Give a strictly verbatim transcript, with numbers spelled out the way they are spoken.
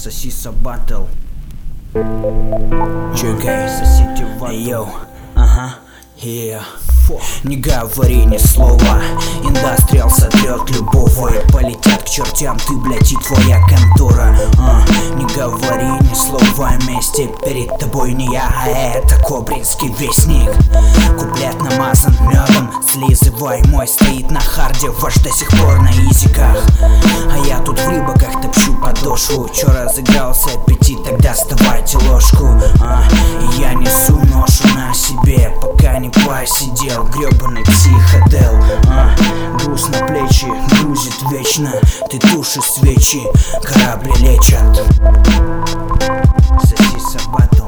Сосиса батл. Чекай, сосите батл. Йоу, ага, yeah. Не говори ни слова, индастриал сотрет любого. И полетят к чертям ты, блядь, и твоя контора. а, Не говори ни слова, вместе перед тобой не я, а это Кобринский вестник. Куплет намазан медом, слизывай мой стоит на харде, ваш до сих пор на изиках. А я тут в рыбаках топчу подошву. Чё разыгрался аппетит, тогда ставайте ложку. а, И я несу ношу на себе, пока не посидел гребаный психодел. а, Груз на плечи грузит вечно, ты тушишь свечи, корабли лечат. Сосиса батл.